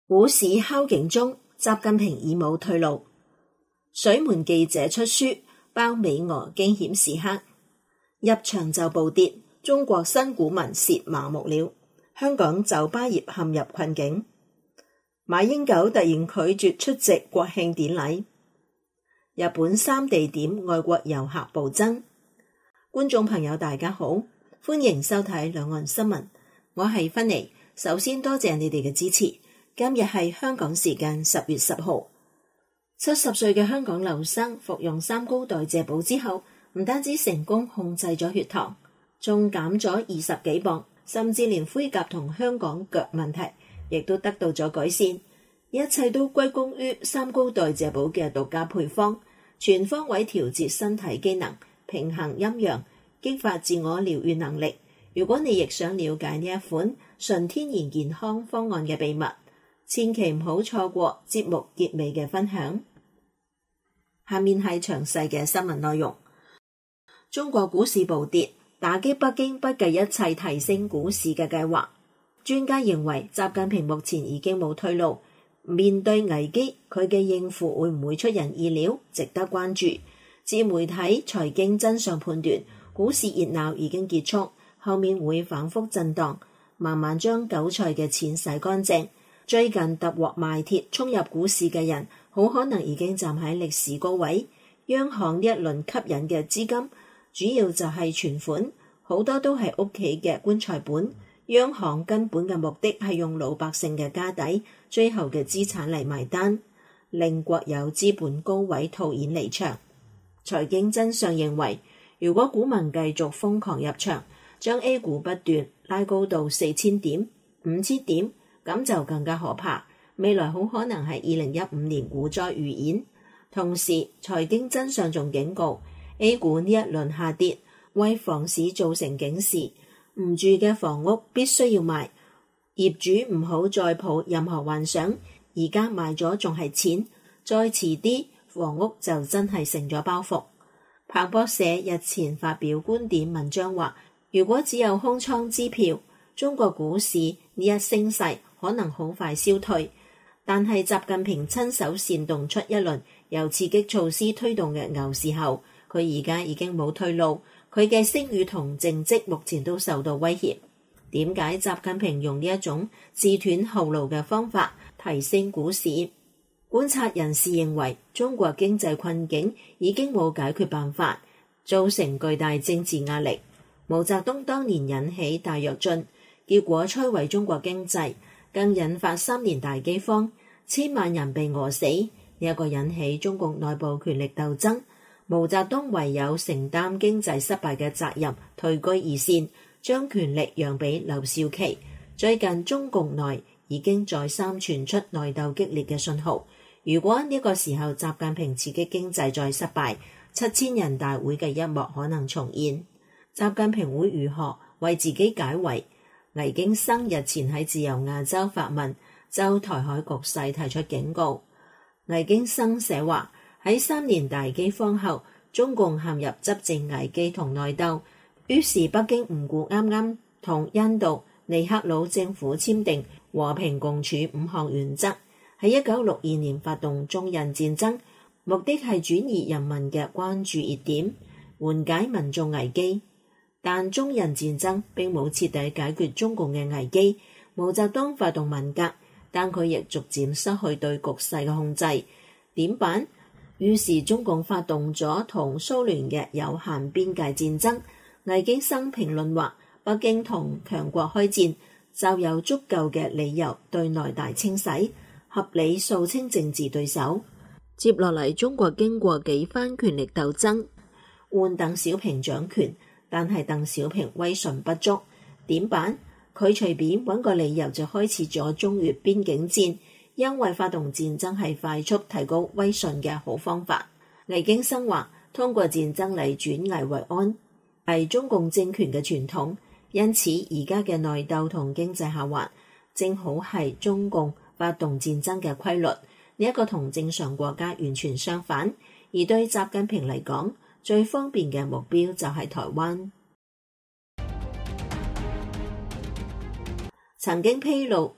股市敲警鐘，習近平已冇退路。水門記者出書，爆美俄驚險時刻。入場就暴跌，中國新股民蝕麻木了。香港酒吧業陷入困境。馬英九突然拒絕出席國慶典禮。日本3地點外國遊客暴增。觀眾朋友大家好，歡迎收睇兩岸新聞，我係芬妮。首先多謝你哋嘅支持。今日係香港時間10月10號。70歲嘅香港劉生服用3高代謝補之後，唔單止成功控制咗血糖，仲減咗20幾磅，甚至連灰甲同香港腳問題亦都得到咗改善。一切都歸功於3高代謝補嘅獨家配方，全方位調節身體機能，平衡陰陽，激發自我療癒能力。如果你亦想了解呢一款純天然健康方案嘅秘密，千祈唔好錯過節目結尾嘅分享。下面係詳細嘅新聞內容。中國股市暴跌，打擊北京不計一切提升股市嘅計劃。專家認為習近平目前已經冇退路，面對危機，佢嘅應付會唔會出人意料，值得關注。自媒體財經真相判斷，股市熱鬧已經結束，後面會反覆震盪，慢慢將韭菜嘅錢洗乾淨。最近突獲賣鐵衝入股市嘅人，好可能已經站喺歷史高位。央行呢一輪吸引嘅資金，主要就係存款，好多都係屋企嘅棺材本。央行根本嘅目的係用老百姓嘅家底、最後嘅資產嚟埋單，令國有資本高位套現離場。財經真相認為，如果股民繼續瘋狂入場，將 A 股不斷拉高到4000點、5000點，咁就更加可怕。未來好可能係2015年股災預演。同時，財經真相仲警告 A 股呢一輪下跌，為房市造成警示。唔住嘅房屋必須要賣，業主唔好再抱任何幻想。而家賣咗仲係錢，再遲啲房屋就真係成咗包袱。彭博社日前發表觀點文章話，如果只有空倉支票，中國股市呢一升勢可能好快消退。但係習近平親手煽動出一輪由刺激措施推動嘅牛市後，佢而家已經冇退路，佢嘅聲譽同政績目前都受到威脅。點解習近平用呢一種自斷後路嘅方法提升股市？觀察人士認為，中國經濟困境已經冇解決辦法，造成巨大政治壓力。毛澤東當年引起大躍進，結果摧毀中國經濟，更引發3年大饑荒，千萬人被餓死。呢一個引起中共內部權力鬥爭，毛澤東唯有承擔經濟失敗嘅責任，退居二線，將權力讓俾劉少奇。最近中共內已經再三傳出內鬥激烈嘅信號。如果呢個時候習近平刺激經濟再失敗，7000人大會嘅一幕可能重現。習近平會如何為自己解圍？魏京生日前喺自由亞洲發文，就台海局勢提出警告。魏京生寫話，喺3年大饑荒後，中共陷入執政危機同內鬥，於是北京唔顧啱啱同印度尼赫魯政府簽訂和平共處5項原則，喺1962年發動中印戰爭，目的係轉移人民嘅關注熱點，緩解民眾危機。但中印戰爭並冇徹底解決中共嘅危機。毛澤東發動文革，但佢亦逐漸失去對局勢嘅控制。點辦？於是中共發動咗同蘇聯嘅有限邊界戰爭。魏京生評論話，北京同強國開戰就有足夠嘅理由對內大清洗，合理掃清政治對手。接落嚟，中國經過幾番權力鬥爭，換鄧小平掌權，但係鄧小平威信不足。點辦？佢隨便揾個理由就開始咗中越邊境戰，因為發動戰爭係快速提高威信嘅好方法。魏京生話，通過戰爭嚟轉危為安，係中共政權嘅傳統，因此而家嘅內鬥同經濟下滑，正好係中共發動戰爭嘅規律。呢一個同正常國家完全相反，而對習近平嚟講，最方便嘅目標就係台灣。曾經披露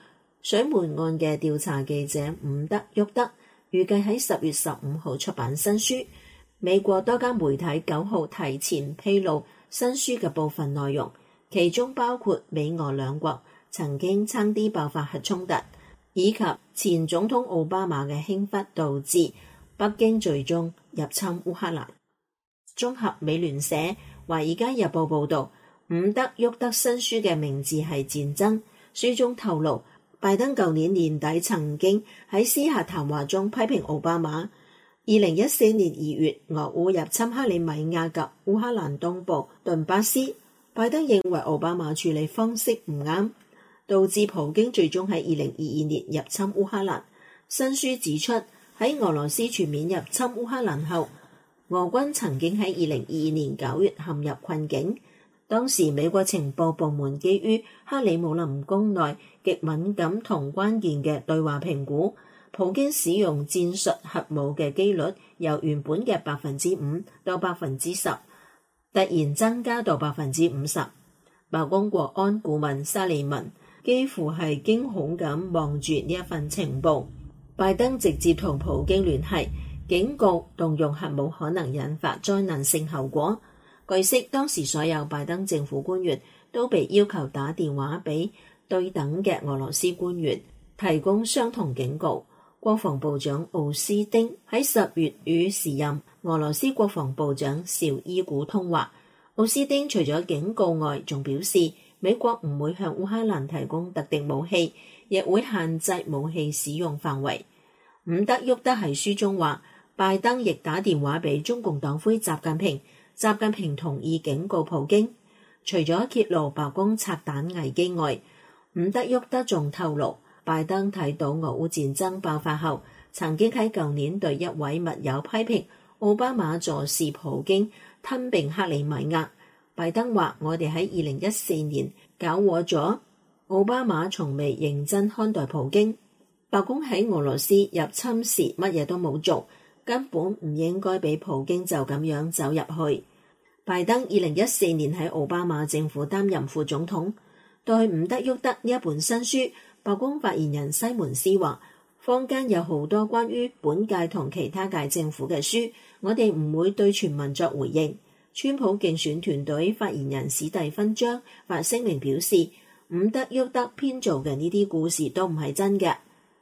水門案嘅調查記者伍德沃德預計喺10月15號出版新書。美國多家媒體9號提前披露新書嘅部分內容，其中包括美俄兩國曾經差啲爆發核衝突，以及前總統奧巴馬嘅輕忽導致北京最終入侵烏克蘭。綜合美聯社、華爾街日報報導，伍德沃德新書嘅名字係戰爭。書中透露，拜登舊年年底曾經喺私下談話中批評奧巴馬。2014年2月，俄烏入侵克里米亞及烏克蘭東部頓巴斯，拜登認為奧巴馬處理方式唔啱，導致普京最終喺2022年入侵烏克蘭。新書指出，喺俄羅斯全面入侵烏克蘭後，俄軍曾經喺2022年9月陷入困境。當時美國情報部門基於克里姆林宮內極敏感同關鍵嘅對話評估，普京使用戰術核武嘅機率由原本嘅5%到10%，突然增加到50%。白宮國安顧問沙利文幾乎係驚恐咁望住呢一份情報。拜登直接同普京聯繫，警告動用核武可能引發災難性後果。據悉，當時所有拜登政府官員都被要求打電話俾對等嘅俄羅斯官員，提供相同警告。國防部長奧斯丁喺10月與時任俄羅斯國防部長紹伊古通話。奧斯丁除咗警告外，仲表示美國唔會向烏克蘭提供特定武器，亦會限制武器使用範圍。伍德沃德喺書中話，拜登亦打電話俾中共黨魁習近平，習近平同意警告普京。除咗揭露白宮拆彈危機外，伍德沃德仲透露，拜登睇到俄烏戰爭爆發後，曾經喺舊年對一位密友批評奧巴馬助使普京吞併克里米亞。拜登話：我哋喺2014年搞禍咗，奧巴馬從未認真看待普京。白宮喺俄羅斯入侵時乜嘢都冇做，根本唔應該俾普京就咁樣走入去。拜登2014年喺奧巴馬政府擔任副總統。對伍德沃德呢一本新書，白宮發言人西門斯話：坊間有好多關於本屆同其他屆政府嘅書，我哋唔會對全文作回應。川普競選團隊發言人史蒂芬張發聲明表示，伍德沃德編造嘅呢啲故事都唔係真嘅。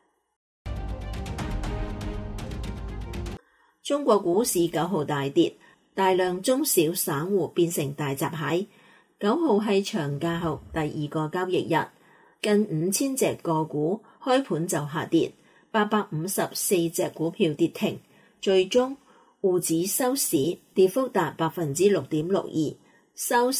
中國股市9號大跌，大量中小散戶變成大閘蟹。9號係長假後第2個交易日，近5000隻個股開盤就下跌，854隻股票跌停，最終滬指收市跌幅達 6.62%， 收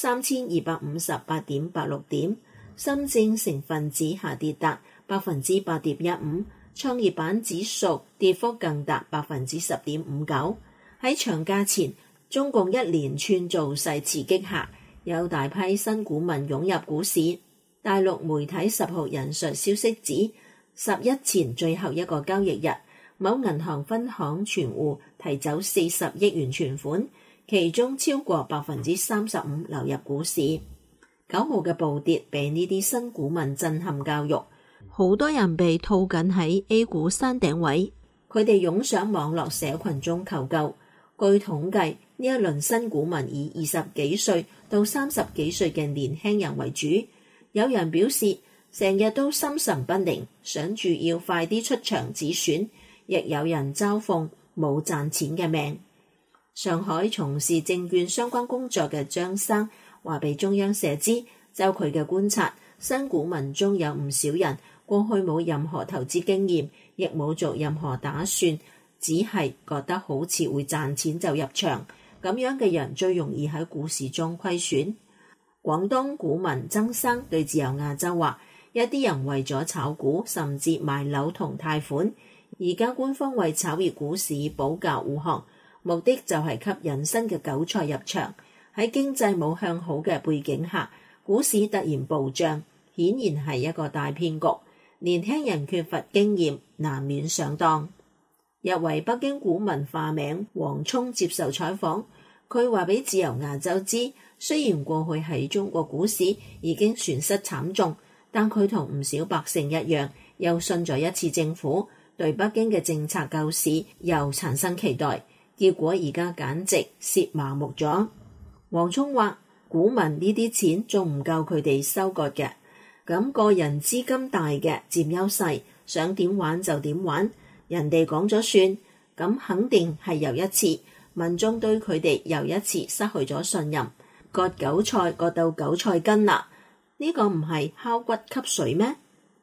3258.86 點。深證成分指下跌達 8.15%， 創業板指數跌幅更達 10.59%。喺長假前，中共一連串造勢刺激下，有大批新股民湧入股市。大陸媒體10號引述消息指，11前最後一個交易日，某銀行分行存戶提走40億元存款，其中超過 35% 流入股市。9號嘅暴跌被呢啲新股民震撼教育，好多人被套緊喺 A 股山頂位，佢哋湧上網絡社群中求救。據統計，呢一輪新股民以20幾歲到30幾歲嘅年輕人為主，有人表示成日都心神不寧，想住要快啲出場止損，亦有人嘲諷冇賺錢嘅命。上海從事證券相關工作嘅張生話俾中央社知，就佢嘅觀察，新股民中有唔少人過去冇任何投資經驗，亦冇做任何打算，只係覺得好似會賺錢就入場，咁樣嘅人最容易喺股市中虧損。廣東股民曾生對自由亞洲話，一啲人為咗炒股，甚至賣樓同貸款，而家官方為炒熱股市保駕護航，目的就係吸引新嘅韭菜入場。喺經濟冇向好嘅背景下，股市突然暴漲，顯然係一個大騙局。年輕人缺乏經驗，難免上當。日為北京股民化名黃聰接受採訪，佢話俾自由亞洲知，雖然過去喺中國股市已經損失慘重，但佢同唔少百姓一樣， 又信咗一次政府，對北京嘅政策救市又產生期待，結果而家簡直蝕麻木咗。王聰話：股民呢啲錢仲唔夠佢哋收割嘅，咁個人資金大嘅佔優勢，想點玩就點玩，人哋講咗算，咁肯定係又一次民眾對佢哋又一次失去咗信任，割韭菜割到韭菜根啦，呢個唔係敲骨吸水咩？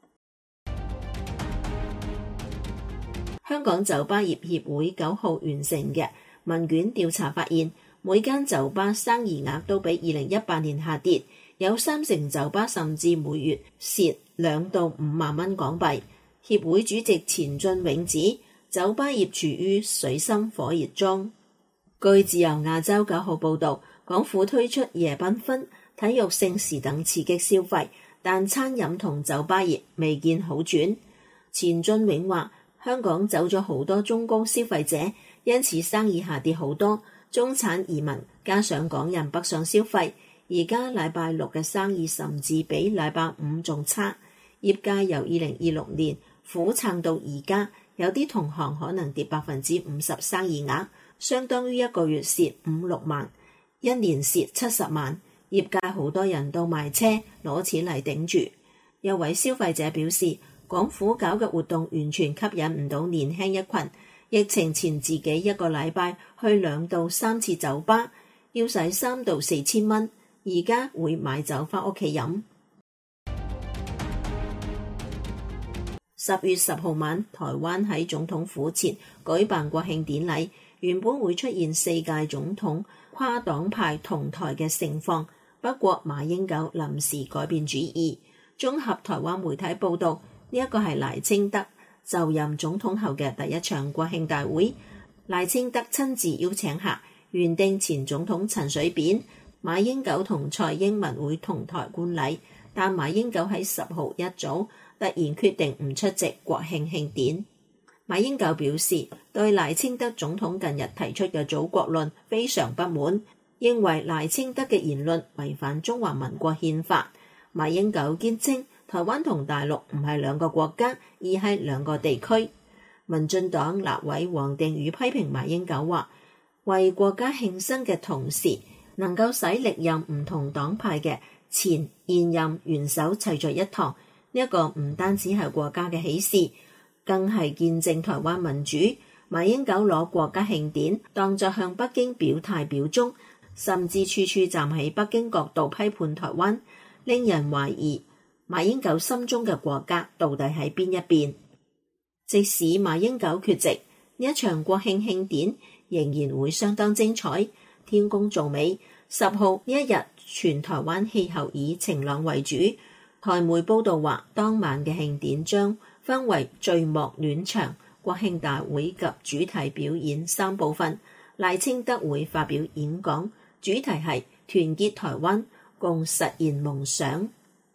香港酒吧業協會9號完成嘅問卷調查發現，每間酒吧生意額都比2018年下跌，有30%酒吧甚至每月蝕2到5萬蚊港幣。協會主席錢俊永指，酒吧業處於水深火熱中。據自由亞洲9號報導，港府推出夜繽紛、體育盛事等刺激消費，但餐飲同酒吧業未見好轉。錢俊永話：香港走咗好多中高消費者，因此生意下跌好多。中產移民加上港人北上消費，而家禮拜六嘅生意甚至比禮拜五仲差。業界由2026年苦撐到而家，有啲同行可能跌50%生意額，相當於一個月蝕5-6萬，一年蝕70萬。業界好多人都賣車攞錢嚟頂住。有位消費者表示，港府搞嘅活動完全吸引唔到年輕一群。疫情前自己一個禮拜去2到3次酒吧，要使3到4千蚊，而家會買酒返屋企飲。10月10號晚，台灣喺總統府前舉辦國慶典禮，原本會出現4屆總統跨黨派同台嘅盛況，不過馬英九臨時改變主意。綜合台灣媒體報道，呢一個係賴清德就任總統後嘅第一場國慶大會，賴清德親自邀請客，原定前總統陳水扁、馬英九同蔡英文會同台觀禮，但馬英九喺10號一早突然決定唔出席國慶慶典。馬英九表示對賴清德總統近日提出嘅祖國論非常不滿，認為賴清德嘅言論違反中華民國憲法。馬英九堅稱台灣同大陸唔係2個國家，而係2個地區。民進黨立委王定宇批評馬英九話，為國家慶生嘅同時，能夠使歷任唔同黨派嘅前現任元首齊聚一堂，呢一個唔單止係國家嘅喜事，更係見證台灣民主。馬英九攞國家慶典當作向北京表態表忠，甚至處處站喺北京角度批判台灣，令人懷疑馬英九心中嘅國家到底喺邊一邊？即使馬英九缺席，呢一場國慶慶典仍然會相當精彩。天公造美，10號呢一日全台灣氣候以晴朗為主。台媒報道話，當晚嘅慶典將分為序幕暖場、國慶大會及主題表演3部分。賴清德會發表演講，主題係團結台灣，共實現夢想。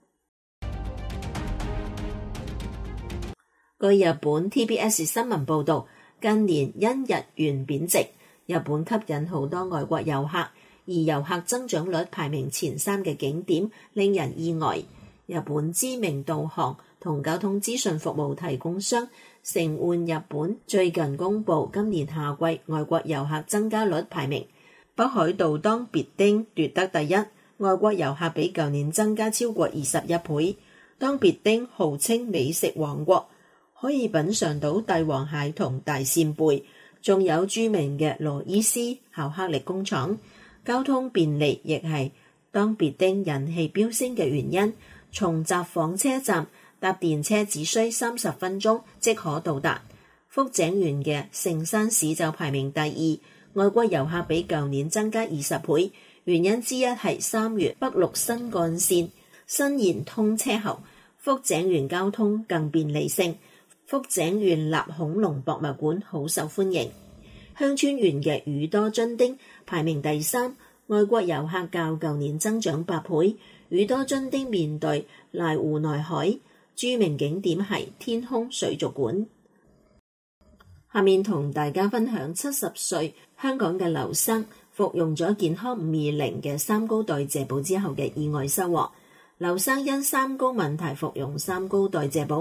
據日本 TBS 新聞報導，近年因日元貶值，日本吸引好多外國遊客，而遊客增長率排名前3嘅景點令人意外。日本知名導航同交通資訊服務提供商成換日本最近公布今年夏季外國遊客增加率排名，北海道當別町奪得第一，外國遊客比舊年增加超過21倍。當別町號稱美食王國，可以品嚐到帝王蟹同大扇貝，仲有著名嘅羅伊斯巧克力工廠。交通便利亦係當別町人氣飆升嘅原因。從札幌車站搭電車只需30分鐘即可到達。福井縣嘅勝山市就排名第2，外國遊客比舊年增加20倍。原因之一係3月北陸新幹線伸延通車後，福井縣交通更便利性。福井縣立恐龍博物館好受歡迎。香川縣嘅宇多津町排名第3，外國遊客較舊年增長8倍。宇多津町面對瀨戶內海，著名景點係天空水族館。下面同大家分享70歲香港嘅劉生服用咗健康520嘅三高代謝寶之後嘅意外收穫。劉生因三高問題服用三高代謝寶，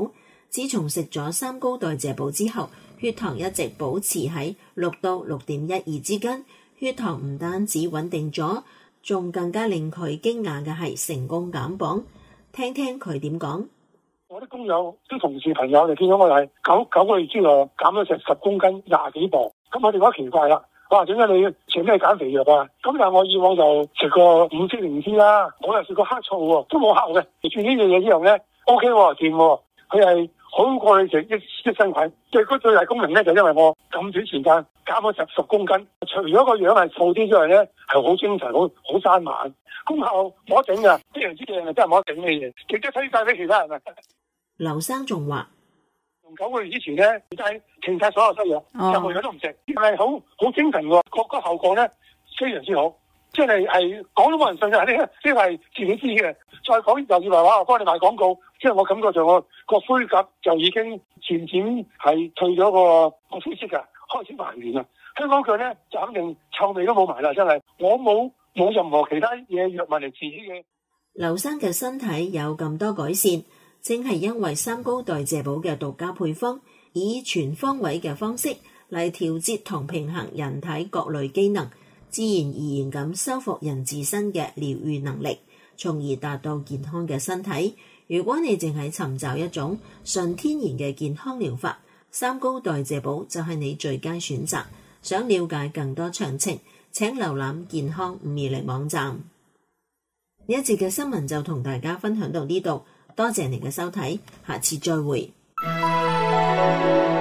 自從食咗三高代謝寶之後，血糖一直保持喺6到6.12之間。血糖唔單止穩定咗，仲更加令佢驚訝嘅係成功減磅。聽聽佢點講。 我啲工友、啲同事朋友就見到我係九個月之內減咗成10公斤，20幾磅。咁我哋覺得奇怪啦，哇！點解你食咩減肥藥啊？咁但係我以往就食過5色靈芝啦，我又食過黑醋喎，都冇效嘅。食住呢樣嘢之後咧 ，OK 喎，掂喎，佢係好過你食益生菌。最最大功能咧就因為我咁短時間減咗10公斤，除咗個樣係瘦啲之外咧，係好精神、好生猛，功效冇得頂㗎，非常之正啊！真係冇得頂嘅嘢，值得推介俾其他人啊！ 劉生仲話： 從9個月之前咧，就係停晒所有西藥，任何藥都唔食，係好精神喎，個效果咧非常之好，即係講都冇人信嘅，呢個係自己知嘅。再講又以為話我幫你賣廣告，即係我感覺上我個灰甲就已經漸漸係退咗個灰色㗎，開始還原啦。香港腳咧就肯定臭味都冇埋啦，真係我冇任何其他嘢藥物嚟治嘅。 劉生嘅身體有咁多改善，正係因為三高代謝寶嘅獨家配方，以全方位嘅方式嚟調節同平衡人體各類機能，自然而然咁修復人自身嘅療癒能力，從而達到健康嘅身體。如果你淨係尋找一種純天然嘅健康療法，三高代謝寶就係你最佳選擇。想了解更多詳情，請瀏覽健康520網站。呢一節嘅新聞就同大家分享到呢度，多謝你嘅收睇，下次再會。